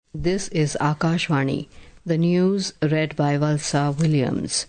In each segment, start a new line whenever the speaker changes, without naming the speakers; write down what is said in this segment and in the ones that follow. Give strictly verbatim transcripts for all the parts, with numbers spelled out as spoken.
This is Akashvani. The news read by Valsa Williams.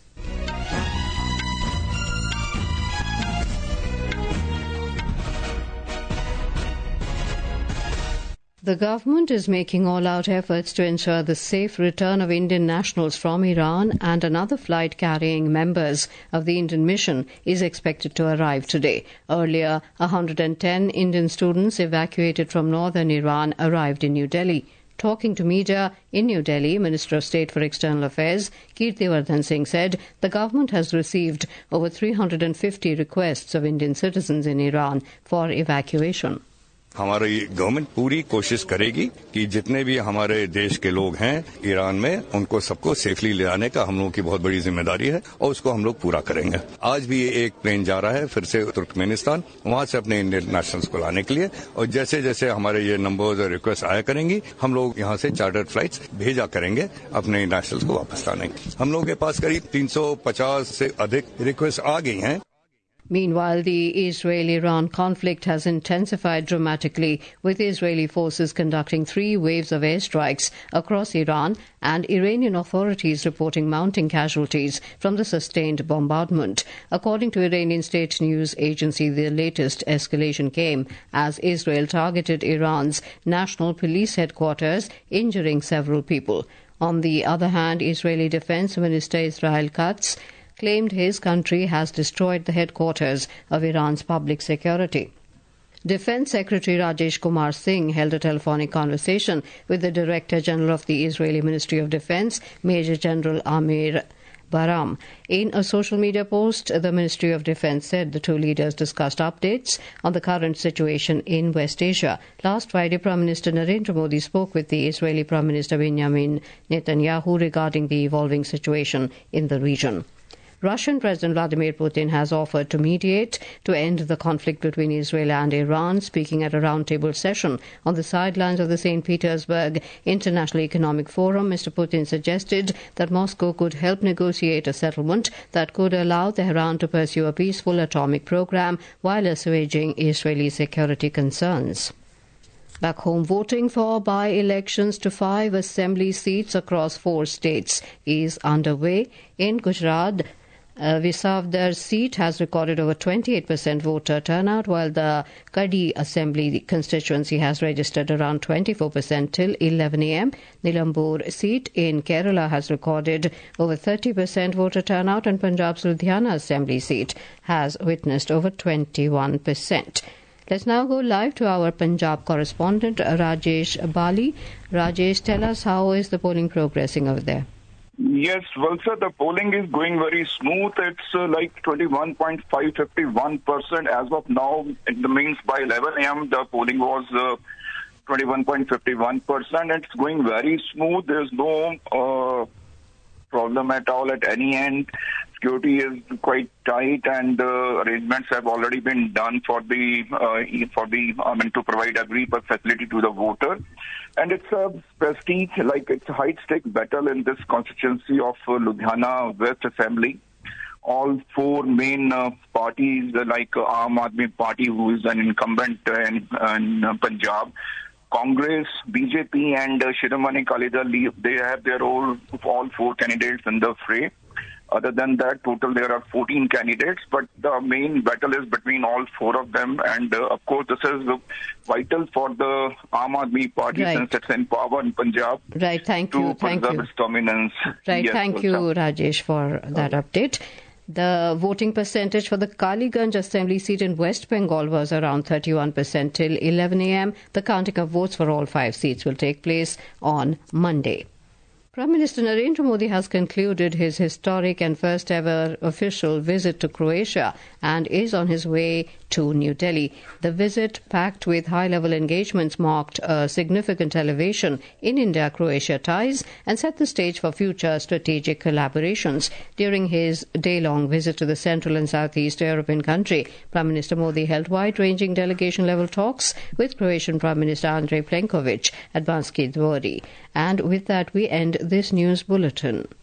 The government is making all-out efforts to ensure the safe return of Indian nationals from Iran, and another flight carrying members of the Indian mission is expected to arrive today. Earlier, one hundred ten Indian students evacuated from northern Iran arrived in New Delhi. Talking to media in New Delhi, Minister of State for External Affairs Kirtiwardhan Singh said the government has received over three hundred fifty requests of Indian citizens in Iran for evacuation.
हमारी government पूरी कोशिश करेगी कि जितने भी हमारे देश के लोग हैं ईरान में उनको सबको सेफली ले आने का हम लोगों की बहुत बड़ी जिम्मेदारी है और उसको हम लोग पूरा करेंगे। आज भी एक प्लेन जा रहा है फिर से तुर्कमेनिस्तान, वहां से अपने इंडियन नेशनल्स को लाने के लिए, और जैसे जैसे हमारे ये नंबर्स और रिक्वेस्ट आया करेंगी हम लोग यहाँ से चार्टर्ड फ्लाइट्स भेजा करेंगे अपने नेशनल्स को वापस लाने के। हम लोगों के पास करीब तीन सौ पचास से अधिक रिक्वेस्ट आ गई हैं।
Meanwhile, the Israel-Iran conflict has intensified dramatically, with Israeli forces conducting three waves of airstrikes across Iran and Iranian authorities reporting mounting casualties from the sustained bombardment. According to Iranian state news agency, the latest escalation came as Israel targeted Iran's national police headquarters, injuring several people. On the other hand, Israeli Defense Minister Israel Katz claimed his country has destroyed the headquarters of Iran's public security. Defense Secretary Rajesh Kumar Singh held a telephonic conversation with the Director General of the Israeli Ministry of Defense, Major General Amir Baram. In a social media post, the Ministry of Defense said the two leaders discussed updates on the current situation in West Asia. Last Friday, Prime Minister Narendra Modi spoke with the Israeli Prime Minister Benjamin Netanyahu regarding the evolving situation in the region. Russian President Vladimir Putin has offered to mediate to end the conflict between Israel and Iran. Speaking at a roundtable session on the sidelines of the Saint Petersburg International Economic Forum, Mister Putin suggested that Moscow could help negotiate a settlement that could allow Tehran to pursue a peaceful atomic program while assuaging Israeli security concerns. Back home, voting for by-elections to five assembly seats across four states is underway. In Gujarat, Uh, Visavdar seat has recorded over twenty-eight percent voter turnout, while the Kadi Assembly constituency has registered around twenty-four percent till eleven a m Nilambur seat in Kerala has recorded over thirty percent voter turnout, and Punjab's Ludhiana Assembly seat has witnessed over twenty-one percent. Let's now go live to our Punjab correspondent, Rajesh Bali. Rajesh, tell us, how is the polling progressing over there?
Yes, well, sir, the polling is going very smooth. It's uh, like twenty-one point five five one percent as of now. It means by eleven a m the polling was uh, twenty-one point five one percent. It's going very smooth. There's no uh, problem at all at any end. Security is quite tight, and uh, arrangements have already been done for the uh, for the I mean to provide every facility to the voter. And it's a prestige, like it's a high-stake battle in this constituency of uh, Ludhiana West Assembly. All four main uh, parties, uh, like uh, Aam Aadmi Party, who is an incumbent uh, in, in uh, Punjab, Congress, B J P, and uh, Shiromani Akali Dal, they have their all, all four candidates in the fray. Other than that, total there are fourteen candidates, but the main battle is between all four of them. And uh, of course, this is uh, vital for the Aam Aadmi Party, right, since it's in power in Punjab.
Right, thank you.
To
thank
preserve
you.
its dominance.
Right,
yes,
thank you, Rajesh, for that okay. update. The voting percentage for the Kaliganj Assembly seat in West Bengal was around thirty-one percent till eleven a m The counting of votes for all five seats will take place on Monday. Prime Minister Narendra Modi has concluded his historic and first ever official visit to Croatia and is on his way to New Delhi. The visit, packed with high-level engagements, marked a significant elevation in India-Croatia ties and set the stage for future strategic collaborations. During his day-long visit to the Central and Southeast European country, Prime Minister Modi held wide-ranging delegation-level talks with Croatian Prime Minister Andrej Plenković at Banski Dvori. And with that, we end this news bulletin.